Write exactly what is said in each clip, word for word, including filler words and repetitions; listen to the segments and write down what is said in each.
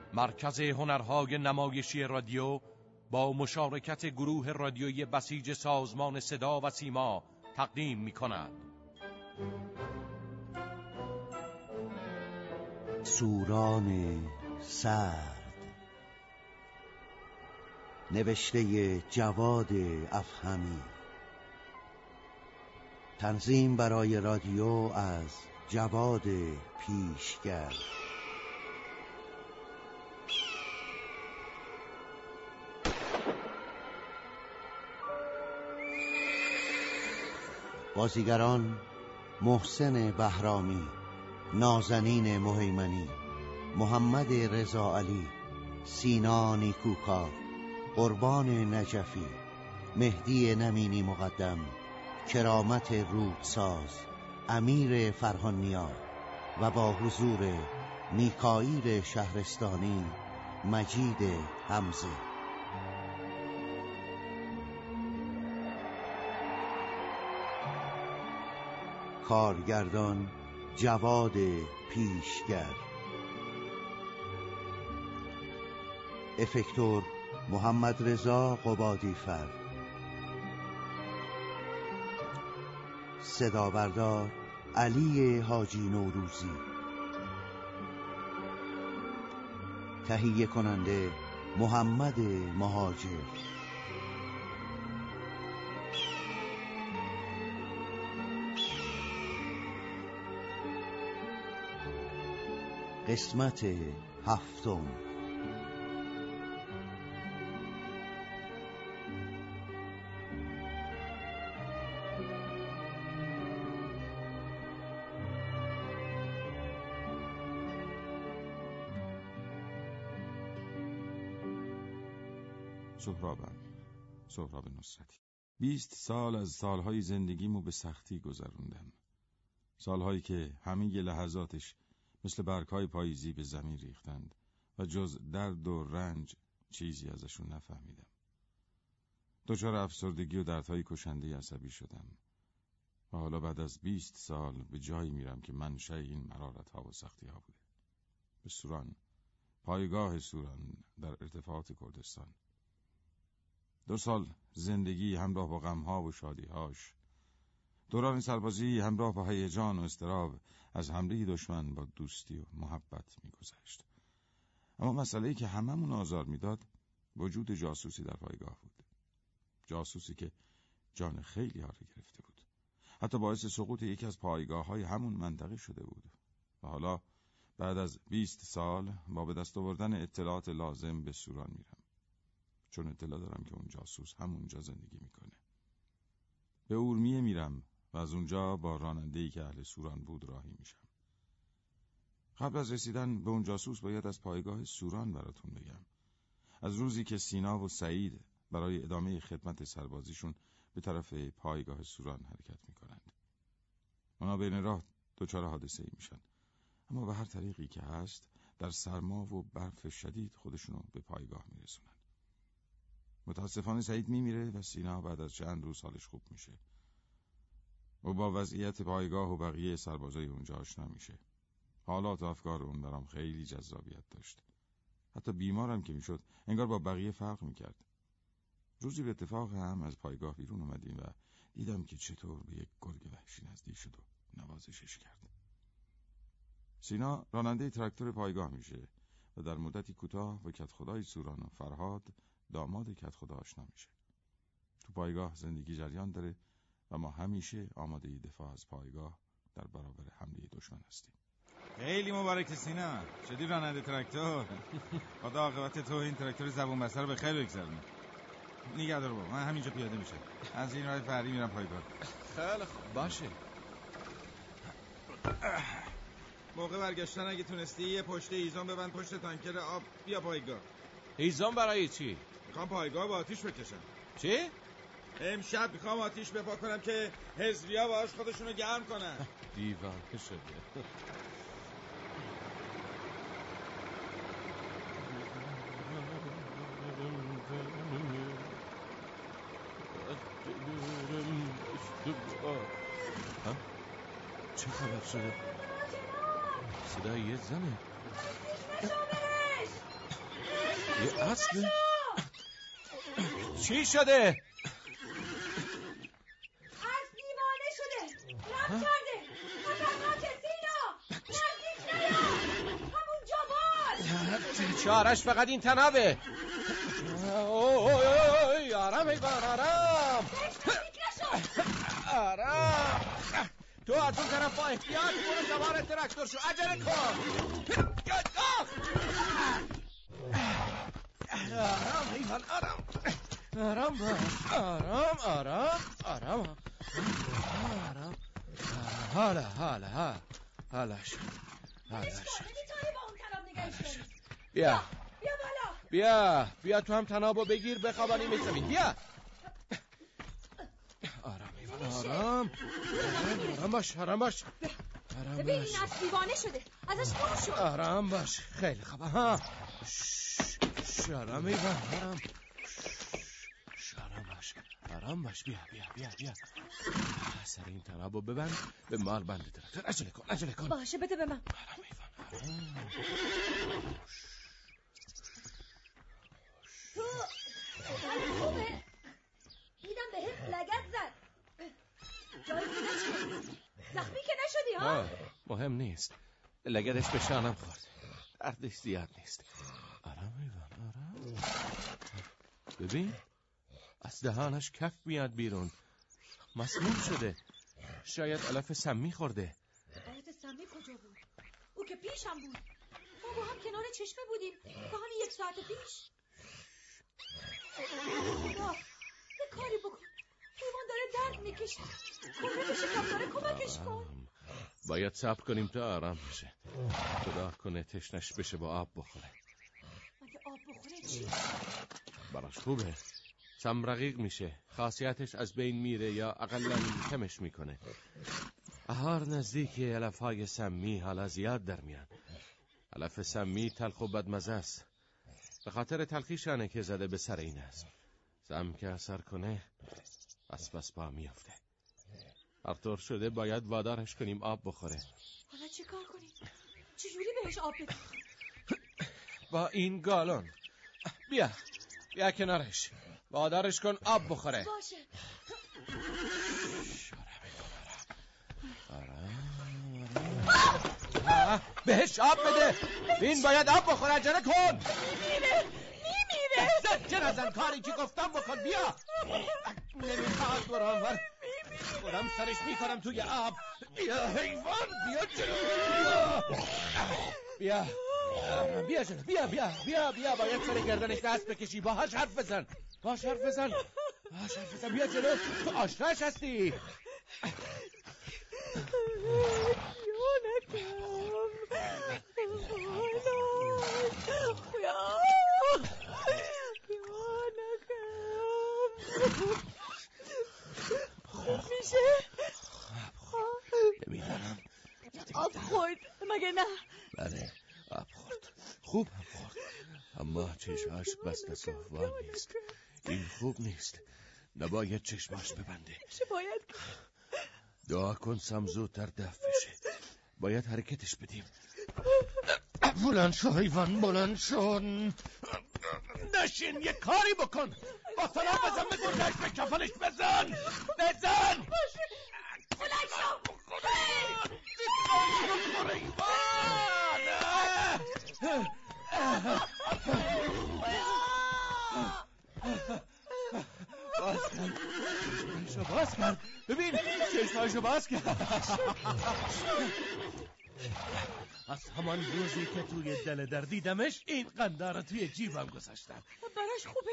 مرکز هنرهای نمایشی رادیو با مشارکت گروه رادیویی بسیج سازمان صدا و سیما تقدیم می‌کند. سوران سرد، نوشته جواد افهمی، تنظیم برای رادیو از جواد پیشگر. بازیگران: محسن بهرامی، نازنین مهیمنی، محمد رضا علی، سینا نیکوکار، قربان نجفی، مهدی نمینی مقدم، کرامت رودساز، امیر فرهانیا و با حضور میکائیل شهرستانی، مجید حمزه. کارگردان: جواد پیشگر. افکتور: محمد رضا قبادیفر. صدا بردار: علی حاجی نوروزی. تهیه کننده: محمد مهاجر. قسمت هفتم. سهرابم، سهراب نصرتی. بیست سال از سالهای زندگیمو به سختی گذروندم. سالهایی که همه ی لحظاتش مثل برگ‌های پاییزی به زمین ریختند و جز درد و رنج چیزی ازشون نفهمیدم. دچار افسردگی و دردهای کشنده عصبی شدم و حالا بعد از بیست سال به جایی میرم که منشأ این مرارت‌ها و سختی‌ها بوده. به سوران، پایگاه سوران در ارتفاعات کردستان. دو سال زندگی همراه با غم‌ها و شادی‌هاش، دوران سربازی همراه با هیجان و اضطراب از حمله دشمن با دوستی و محبت می‌گذشت. اما مسئله‌ای که هممون آزار می‌داد وجود جاسوسی در پایگاه بود. جاسوسی که جان خیلی ها رو گرفته بود. حتی باعث سقوط یکی از پایگاه‌های همون منطقه شده بود. و حالا بعد از بیست سال با به دست آوردن اطلاعات لازم به سوران میرم. چون اطلاع دارم که اون جاسوس همونجا زندگی میکنه. به اورمیه میرم و از اونجا با راننده‌ای که اهل سوران بود راهی میشم. قبل از رسیدن به اون جاسوس باید از پایگاه سوران براتون بگم. از روزی که سینا و سعید برای ادامه خدمت سربازیشون به طرف پایگاه سوران حرکت میکنند. اونا بین راه دچار حادثه‌ای میشن. اما به هر طریقی که هست در سرما و برف شدید خودشونو به پایگاه میرسونن. متاسفانه سعید میمیره و سینا بعد از چند روز حالش خوب میشه. و با وضعیت پایگاه و بقیه سربازای اونجا آشنا میشه. حالات و افکار اون برام خیلی جذابیت داشت. حتی بیمارم که میشد انگار با بقیه فرق میکرد. روزی به اتفاق هم از پایگاه بیرون اومدیم و دیدم که چطور به یک گرگ وحشی نزدیک شد و نوازشش کرد. سینا راننده تراکتور پایگاه میشه و در مدتی کوتاه با کدخدای سوران و فرهاد داماد کدخدا آشنا میشه. تو پایگاه زندگی جریان داره و ما همیشه آماده دفاع از پایگاه در برابر حمله دشمن هستیم. خیلی مبارک سینا، شدی راننده تراکتور. خدا عاقبت تو این تراکتور زبون بسته رو به خیر بگذرونه. نگه دار بابا، من همینجا پیاده میشم. از این راه فرعی میرم پایگاه. خیلی خوب باشه. موقع برگشتن اگه تونستی یه پشت ایزان ببند پشت تانکر آب بیا پایگاه. ایزان برای چی؟ میخوام پایگاه با آتیش بکشم. چی؟ امشب میخوام آتیش بپا کنم که حزبیا باهاش خودشونو گرم کنن. دیوانه شده. ها؟ چه خبر شده؟ صدای یه زنه. یه اصل چی شده؟ از دیوانه شده، رم کرده. خطرناکه سینا، نزدیک نیا. همونجا باش. چارش فقط این تنابه. اوه آرام ایوان، آرام آرام. تو از اون طرف با احتیاط برو سوار تراکتور شو، عجله کن. آرام ایوان، آرام آرام باش، آرام آرام آرام آرام. حالا حالا حالا حالش حالش. میتونی با اون تناب نگهش داری. بیا بیا بالا. بیا بیا تو هم تنابو بگیر بخوابانیم زمین. بیا. آرام ایوان، آرام آرام باش، آرام باش، آرام ببین باش. این از دیوانه شده، ازش دور شو. آرام باش، خیلی خوب. ها آرام ایوان، آرام. آرام باش، آرام باش. بیا بیا بیا بیا. سر این تنابو ببند، به مال بنده تراکتور. عجله کن، عجله کن. باشه بده به من. آرام ایوان، آرام. تو خوبه. دیدم بهت لگد زد. جای دیگه چیه؟ زخمی که نشدی ها؟ مهم نیست، لگدش به شانم خورد، دردش زیاد نیست. آرام ایوان، آرام. ببین از دهانش کف میاد بیرون، مسموم شده. شاید علف سمی خورده. علف سمی کجا بود؟ او که پیشم بود. ما با هم کنار چشمه بودیم تا همین یک ساعت پیش. خدا یه کاری بکن، حیوان داره درد میکشه. کمه بشکم داره، کمکش کن. باید صبر کنیم تا آرام بشه. خدا کنه تشنش بشه با آب بخوره. مگه آب بخوره چی؟ براش خوبه، سم رقیق میشه، خاصیتش از بین میره یا اقلا کمش میکنه. اهار نزدیک علف های سمی حالا زیاد در میان. علف سمی تلخ و بدمزه است، به خاطر تلخیشانه که زده به سر این اسب. سم که اثر کنه اسب از پا میافته. هر طور شده باید وادارش کنیم آب بخوره. حالا چی کار کنیم؟ چجوری بهش آب بدیم؟ با این گالون. بیا بیا کنارش، وادارش کن آب بخوره. باشه. بهش آب بده، این باید آب بخوره. عجله کن. میمیره میمیره. زجه نزن، کاری که گفتم بکن. بیا. نمیخواد برام خودم سرش میکنم توی آب. بیا حیوان، بیا جلو. بیا بیا جلو، بیا بیا بیا بیا. باید سر گردنش دست بکشی، باهاش حرف بزن، باهاش حرف بزن، باهاش حرف بزن. بیا جلو، تو آشناش هستی. خوب میشه؟ نمیدانم. آب خورد مگه نه؟ بله آب خورد، خوب هم خورد، اما چشماش بسته صحبان نیست. این خوب نیست، نباید چشماش ببنده. چه باید؟ دعا کن سم زودتر دفع بشه. باید حرکتش بدیم. بلند شو حیوان، بلند شو. نشین، یه کاری بکن. با سلام بزن، بزن دشت به کفلش بزن بزن. بلند شو. باز کرد، چشماشو باز کرد. ببین چشماشو باز کرد. از همان روزی که توی دل در دیدمش این قندار توی جیبم گذاشتم. براش خوبه؟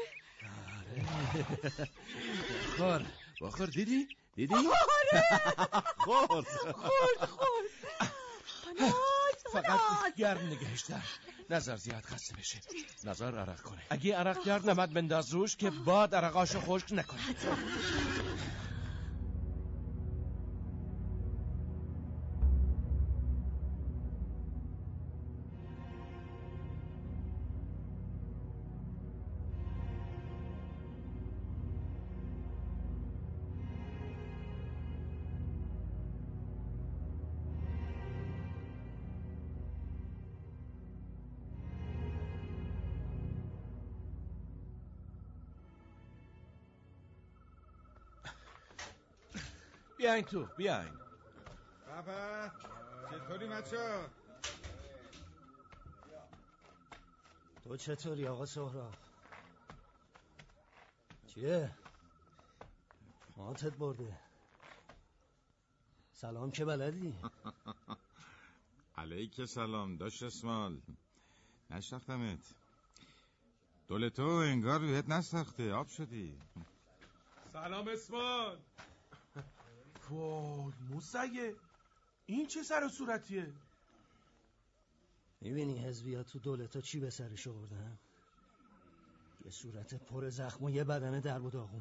خور بخور. دیدی؟ دیدی؟ آره. خورد خورد خورد. فقط گرم نگهش دار، نظر زیاد خسته بشه. نظر عرق کنه، اگه عرق گرد نمد بنداز روش که باد عرقاشو خشک نکنه. بیاین تو بیاین. بابا چطوری مچو؟ تو چطوری آقا سهراب؟ چیه؟ ماتت برده. سلام که بلدی؟ علیک سلام داشت اسمال. نشناختمت. دولتو انگار رویت نساخته، آب شدی. سلام اسمال. وای موسیه، این چه سر و صورتیه؟ میبینی حزبیات تو دولتا چی به سرش آوردن؟ یه صورت پر زخم و یه بدن درب و داغون.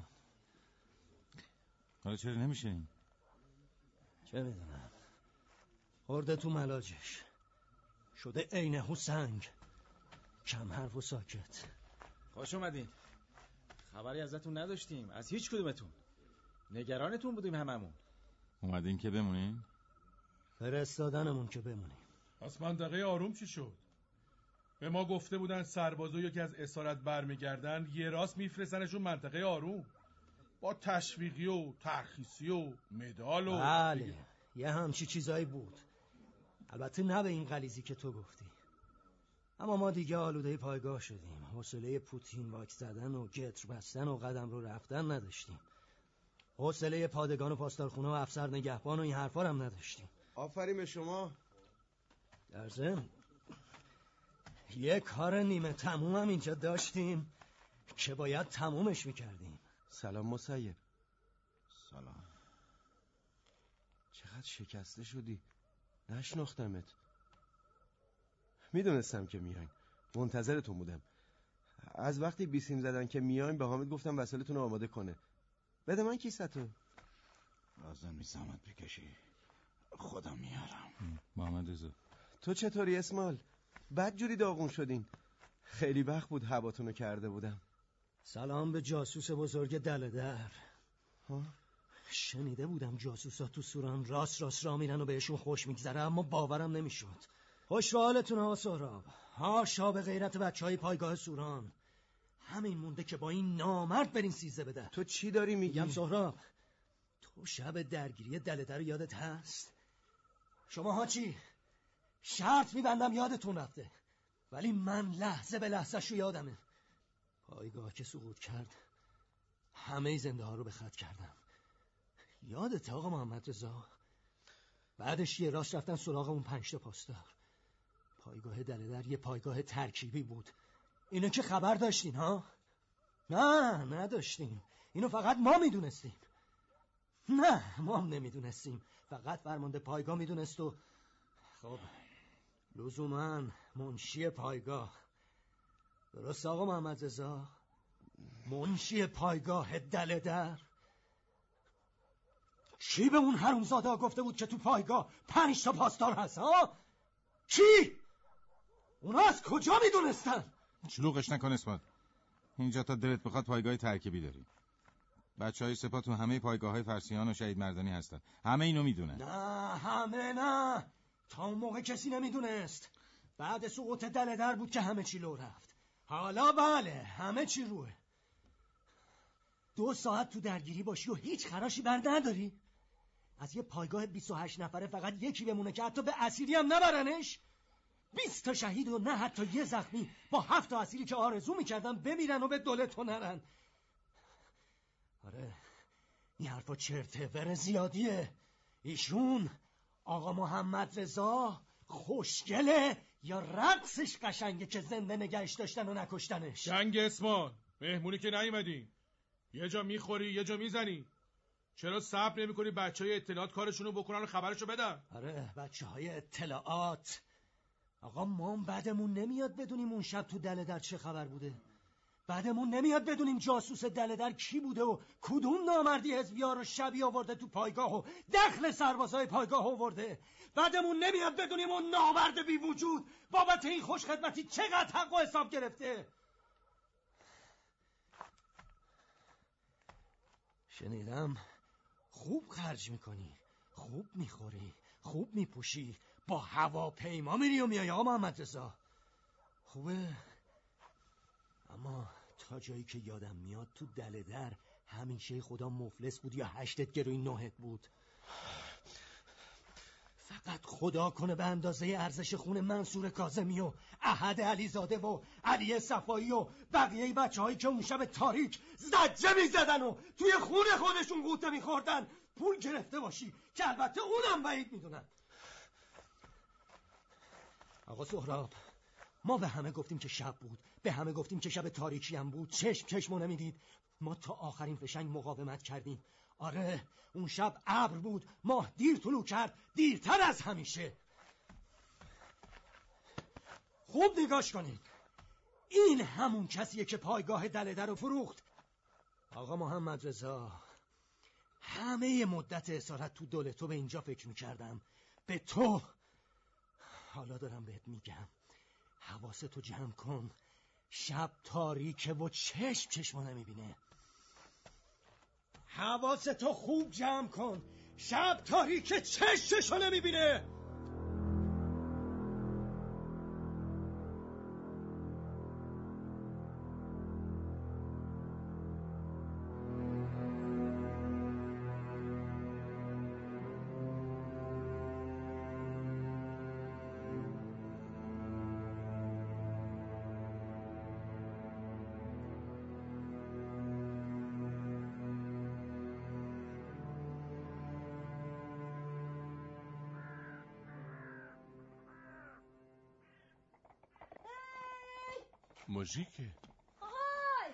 حالا چرا نمیشه این؟ چه میدونم، خورده تو ملاجش شده عینه‌هو سنگ. کم حرف و ساکت. خوش اومدین. خبری ازتون نداشتیم، از هیچ کدومتون. نگرانتون بودیم هممون. اومدین که بمونین؟ فرستادنمون که بمونیم. پس منطقه آروم چی شد؟ به ما گفته بودن سربازو یکی از اسارت برمیگردن یه راست میفرستنشون منطقه آروم با تشویقی و ترخیصی و مدال و بله یه همچی چیزایی بود، البته نه به این غلیظی که تو گفتی. اما ما دیگه آلوده پایگاه شدیم. حوصله پوتین واک زدن و گتر بستن و قدم رو رفتن نداشتیم. حوصله پادگان و پاسدارخونه و افسر نگهبان و این حرفا هم نداشتیم. آفرین به شما. در ضمن یه کار نیمه تموم هم اینجا داشتیم که باید تمومش میکردیم. سلام مسیب. سلام. چقدر شکسته شدی؟ نشناختمت. میدونستم که میاین، منتظرتون بودم. از وقتی بیسیم زدن که میاین به حامد گفتم وسایلتون رو آماده کنه. بده من کیسه‌تو. لازم نیست زحمت بکشی، خودم میارم. محمد رضا تو چطوری اسمال؟ بد جوری داغون شدین. خیلی وقت بود هواتونو کرده بودم. سلام به جاسوس بزرگ دل در. ها؟ شنیده بودم جاسوسا تو سوران راست راست را میرن و بهشون خوش میگذره، اما باورم نمیشد. خوش به حالتون ها سهراب. ها شاب غیرت بچه های پایگاه سوران. همین مونده که با این نامرد برین سیزه بده. تو چی داری میگی؟ میگم سهراب، تو شب درگیری دلدر یادت هست؟ شماها چی؟ شرط میبندم یادتون رفته، ولی من لحظه به لحظه شو یادمه. پایگاه که سقوط کرد همه زنده ها رو به خط کردم. یادته آقا محمد رضا؟ بعدش یه راست رفتن سراغ اون پنج تا پاسدار. پایگاه دلدر یه پایگاه ترکیبی بود. اینو که خبر داشتین ها؟ نه نداشتیم، اینو فقط ما میدونستیم. نه ما هم نمیدونستیم، فقط فرمانده پایگاه میدونست. و خب لزوما منشی پایگاه. درست آقا محمد رضا؟ منشی پایگاه دلدر. کی به اون حرومزاده گفته بود که تو پایگاه پنج تا پاسدار هست ها؟ کی؟ اونا از کجا میدونستن؟ شلوغش نکن اسمت. اینجا تا دلت بخواد پایگاه ترکیبی داری. بچه های سپاه تو همه پایگاه های فرسیان و شهید مردانی هستن. همه اینو میدونن. نه همه نه، تا اون موقع کسی نمیدونست. بعد سقوط دلدر بود که همه چی لو رفت. حالا بله همه چی روه. دو ساعت تو درگیری باشی و هیچ خراشی بر نداری؟ از یه پایگاه بیست و هشت نفره فقط یکی بمونه که حتی به اسیری هم نبرنش؟ بیست تا شهید و نه حتی یه زخمی با هفت تا اسیری که آرزو میکردن بمیرن و به دولتو نرن. آره این حرفا چرته ور زیادیه. ایشون آقا محمد رضا خوشگله یا رقصش قشنگه که زنده نگهش داشتن و نکشتنش؟ جنگ اسمان مهمونی که نیومدی، یه جا میخوری یه جا میزنی. چرا صبر نمی کنی بچه های اطلاعات کارشونو بکنن و خبرشو بدن؟ آره بچه های اطلاعات. آقا ما بعدمون نمیاد بدونیم اون شب تو دلدر چه خبر بوده. بعدمون نمیاد بدونیم جاسوس دلدر کی بوده و کدوم نامردی حزبی‌ها رو شبی آورده تو پایگاه و دخل سربازای پایگاه آورده. بعدمون نمیاد بدونیم اون نامرد بی وجود بابت این خوش خدمتی چقدر حق و حساب گرفته. شنیدم خوب خرج میکنی، خوب میخوری، خوب میپوشی، با هواپیما میری و میای آقا محمد رضا. خوبه، اما تا جایی که یادم میاد تو دلدر همیشه خدا مفلس بود یا هشتت گروی نهت بود. فقط خدا کنه به اندازه ارزش خون منصور کاظمی و احد علیزاده و علی صفایی و بقیه بچه هایی که اون شب تاریک زجه می زدن و توی خون خودشون قوطه می خوردن پول گرفته باشی که البته اونم بعید می دونن. آقا سهراب، ما به همه گفتیم که شب بود، به همه گفتیم که شب تاریکی هم بود، چشم چشمو نمیدید. ما تا آخرین فشنگ مقاومت کردیم. آره اون شب ابر بود، ماه دیر طلوع کرد، دیرتر از همیشه. خوب نگاش کنید، این همون کسیه که پایگاه دلده رو فروخت. آقا محمد رضا، همه مدت اسارت تو دل تو به اینجا فکر میکردم، به تو. حالا دارم بهت میگم حواستو جمع کن، شب تاریکه و چشم چشمو نمیبینه. حواستو خوب جمع کن، شب تاریکه چشم چشمو نمیبینه. موژیکه. آهای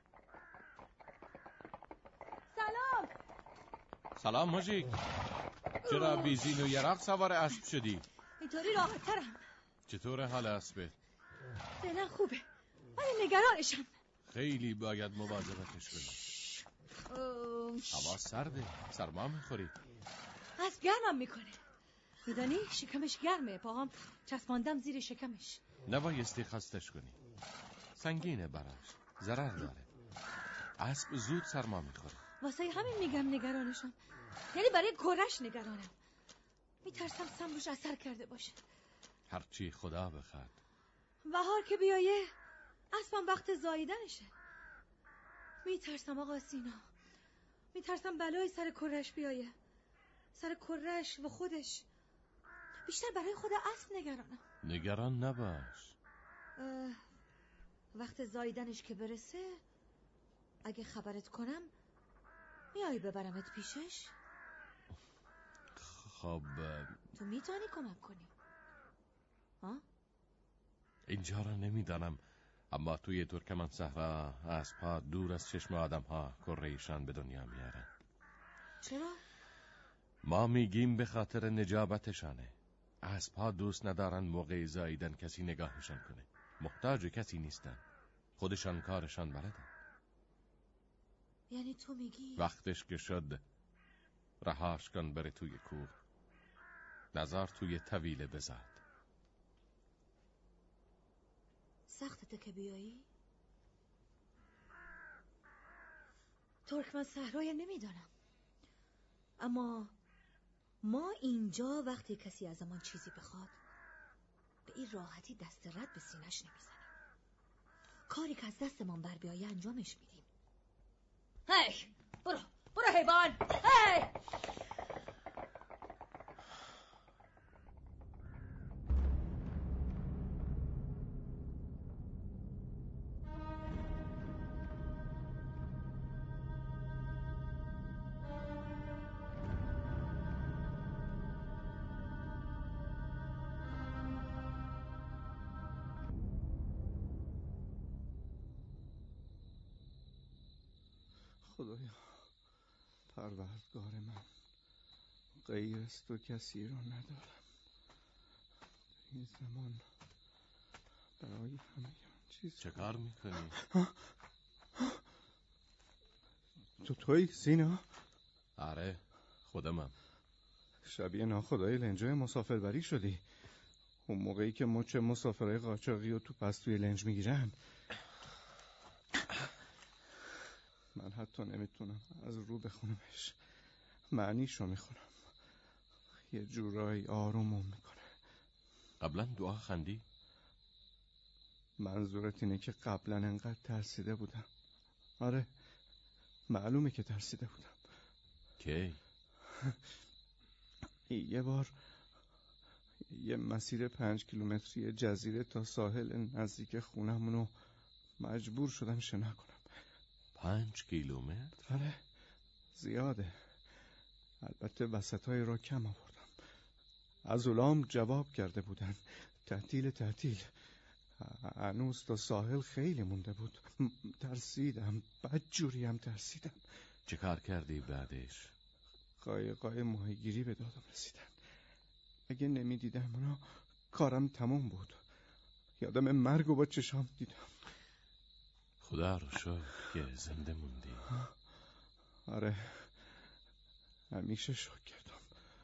سلام. سلام موژیک. چرا بیزین و یرق سوار اسب شدی؟ اینطوری راحت ترم. چطور حال اسبت؟ فعلا خوبه ولی نگرانشم. خیلی باید مواظبتش کنی. هوا سرده، سرما میخوری. اسب گرمم میکنه، میدانی شکمش گرمه، پاهام چسباندم زیر شکمش. نبایستی خستش کنی، سنگینه براش، ضرر داره. اسب زود سرما میخوره. واسه همین میگم نگرانشم، یعنی برای کرش نگرانم. میترسم سم روش اثر کرده باشه. هرچی خدا بخواد. بهار که بیایه اسبم وقت زاییدنشه. میترسم آقا سینا، میترسم بلای سر کرش بیایه، سر کرش و خودش. بیشتر برای خود اسب نگرانم. نگران نباش. وقت زاییدنش که برسه اگه خبرت کنم میای ببرمت پیشش؟ خب تو میتونی کمک کنی ها؟ اینجا را نمیدانم، اما توی ترکمن صحرا اسب‌ها دور از چشم آدم‌ها کره‌ایشان به دنیا میارن. چرا؟ ما میگیم به خاطر نجابتشانه. اسب‌ها دوست ندارن موقع زاییدن کسی نگاهشان کنه. محتاج کسی نیستن، خودشان کارشان بلدن. یعنی تو میگی وقتش که شد رهاش کن بره توی کوه، نظر توی طویله بزد. سختته که بیایی؟ ترکمن صحرای نمیدانم، اما ما اینجا وقتی کسی از ما چیزی بخواد به این راحتی دست رد به سینش نمیزنیم. کاری که از دستمان بر بیایه انجامش میدیم. هی برو برو حیوان، هی. خدایا پروردگار من، غیر از تو کسی رو ندارم. این زمان برای همه چیز. چه کار میکنی؟ تو توی سینا؟ آره خودمم. شبیه ناخدای لنجای مسافربری شدی. اون موقعی که مچ مسافرای قاچاقی رو تو پس توی لنج میگیرن. من حتی نمیتونم از رو بخونمش، معنیشو میخونم. یه جورایی آرومم میکنه. قبلا دعا خندی؟ منظورت اینه که قبلا انقدر ترسیده بودم؟ آره معلومه که ترسیده بودم. کی؟ یه بار یه مسیر پنج کیلومتری جزیره تا ساحل نزدیک خونمونو مجبور شدم شنا کنم. پنج کیلومتر؟ آره زیاده. البته وسطای را کم آوردم. از اولام جواب کرده بودن تعطیل تعطیل. هنوز تا ساحل خیلی مونده بود. ترسیدم، بدجوری هم ترسیدم. چه کار کردی بعدش؟ قایقای ماهیگیری به دادم رسیدن. اگه نمی دیدم اونا کارم تموم بود. یادم مرگو با چشام دیدم. خدا رو شکر که زنده موندی. آره همیشه شکر کردم.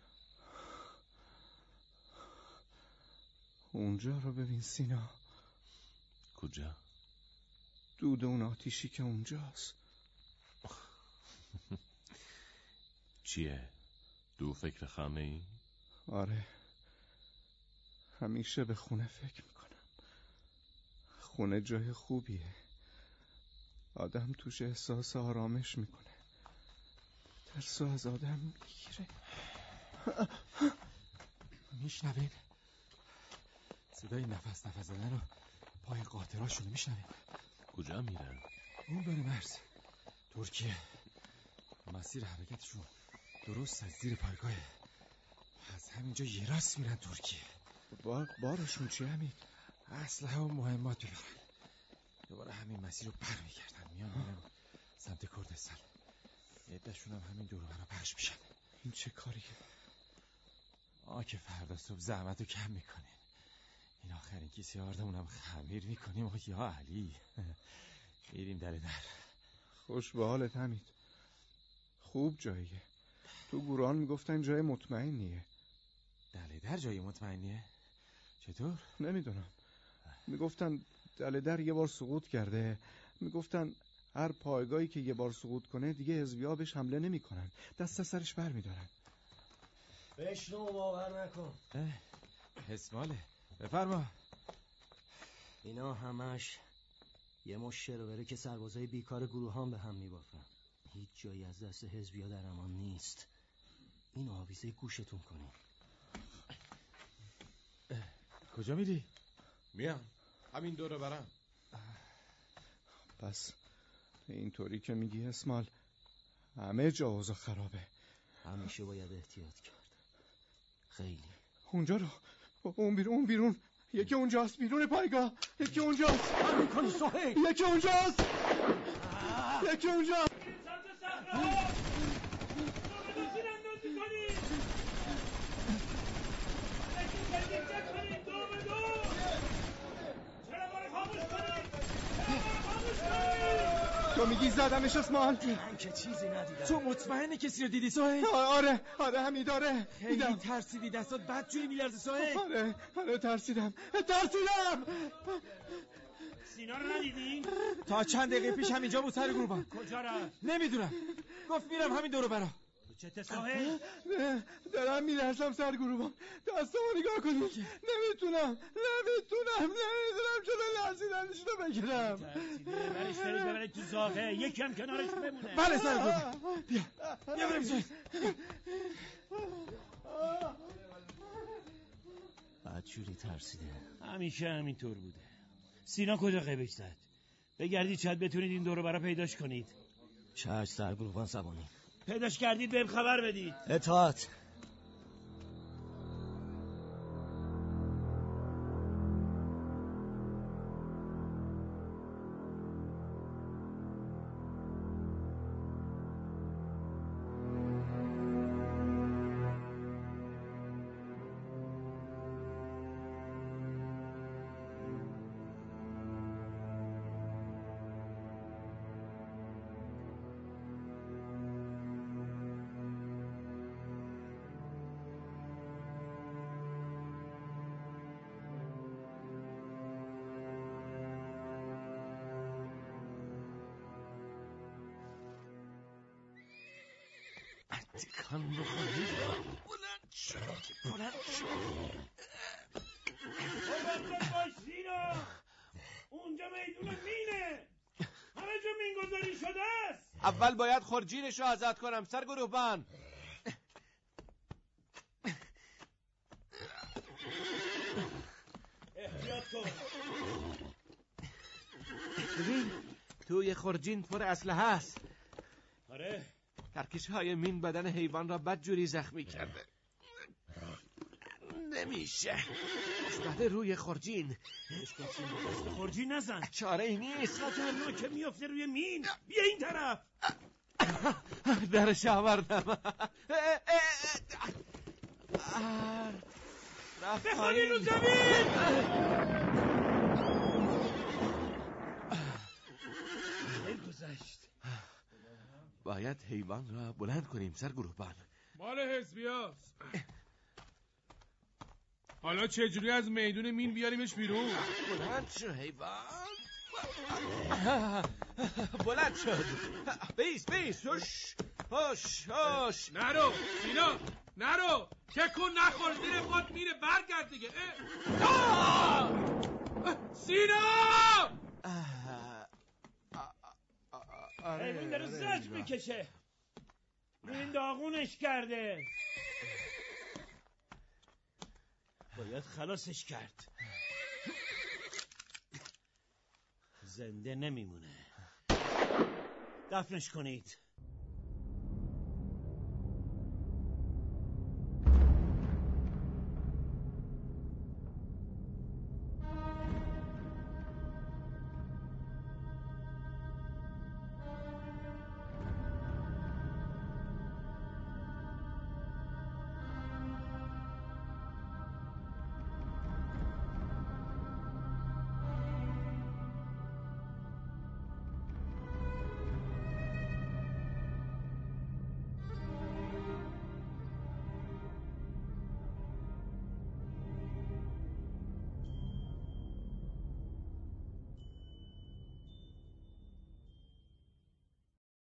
اونجا رو ببین سینا. کجا؟ دود اون آتیشی که اونجاست. چیه؟ دو فکر خانه ای؟ آره همیشه به خونه فکر میکنم. خونه جای خوبیه. آدم توش احساس آرامش میکنه. ترسو از آدم میگیره. میشنوین؟ صدای نفس نفس زدن و پای قاطراشونو میشنوین؟ کجا میرن؟ اون بره مرز ترکیه. مسیر حرکتشون درست از زیر پایگاهه. از همینجا یه راست میرن ترکیه. با بارشون چی همین؟ اسلحه و مهمات ببرن. دوباره همین مسیر رو بر میگردن میان میرن سمت کردستان. عده‌شون هم همین دور و برا پخش میشن. این چه کاریه؟ ما که فردا صبح زحمت رو کم میکنیم. این آخرین کیسه آردمونم خمیر میکنیم و یا علی میریم در در. خوش به حالت حمید. خوب جاییه. تو گوران میگفتن جای مطمئنیه. دله در جای مطمئنیه؟ چطور؟ نمیدونم. میگفتن دله در یه بار سقوط کرده. میگفتن هر پایگاهی که یه بار سقوط کنه دیگه حزبی‌ها بهش حمله نمیکنن. دست از سرش بر میدارن. بشنو باور نکن. اسماله بفرما. اینا همش یه مش شروره که سربازای بیکار گروهان به هم میبافن. هیچ جایی از دست حزبی‌ها در امان نیست. این آویزه گوشتون کنین. کجا میری؟ میام همین دوره برم. پس اینطوری که میگی اسمال همه جا اوضاع خرابه. همیشه باید احتیاط کرد. خیلی. اونجا رو اون بیرون اون بیرون یکی اونجاست بیرون پایگاه. یکی اونجاست. کار میکنی سهیل؟ یکی اونجاست. یکی اونجاست. تو میگی زدمش اسمان؟ من که چیزی ندیدم. تو مطمئنی کسی رو دیدی سهیل؟ آره آره همین داره. خیلی ترسیدی دستات بدجوری میلرزه سهیل. آره آره ترسیدم ترسیدم. سینا رو ندیدین؟ تا چند دقیقه پیش همینجا بود سر گروبان. کجا رفت؟ نمیدونم گفت میرم همین دورو برا. چته سهیل؟ نه دارم میلرزم سر گروبان. دستمو نگاه کنید. نمیتونم نمیتونم نمیتونم چطور لرزیدنش رو بگیرم. ترسیده برش دارید ببرید تو زاغه. یکی هم کنارش بمونه. بله سر گروبان. بیا بیا بریم سهیل. بدجوری ترسیده. همیشه همینطور بوده. سینا کجا غیبش زد؟ بگردید شاید بتونید این دورو برا پیداش کنید. چشم سرگروبان زبانی. پیداش کردید بهم خبر بدید. اطاعت. تکان بخوری بلند شد بلند شد. بلند باش سینا. اونجا میدون مینه. همه جا مینگذاری شده است. اول باید خورجینش رو آزاد کنم سرگروهبان. خورجین پر اسلحه است. آره ترکش های مین بدن حیوان را بدجوری زخمی کرده. نمیشه. افتاده روی خورجین. دست خورجین نزن. چاره ای نیست. خطرناکه میافته روی مین. بیا این طرف. درش آوردم. بخوانین رو زمین. دل گذشت. باید حیوان را بلند کنیم سرگروهبان. مال حزبی هست. حالا چجوری از میدون مین بیاریمش بیرون؟ بلند شو حیوان. بلند شد. بیس بیس. هش هش هش. نرو سینا نرو. تکون نخور زیر پات میره. برگرد دیگه. سینا حیوان داره زج میکشه. این داغونش کرده. باید خلاصش کرد. زنده نمیمونه. دفنش کنید.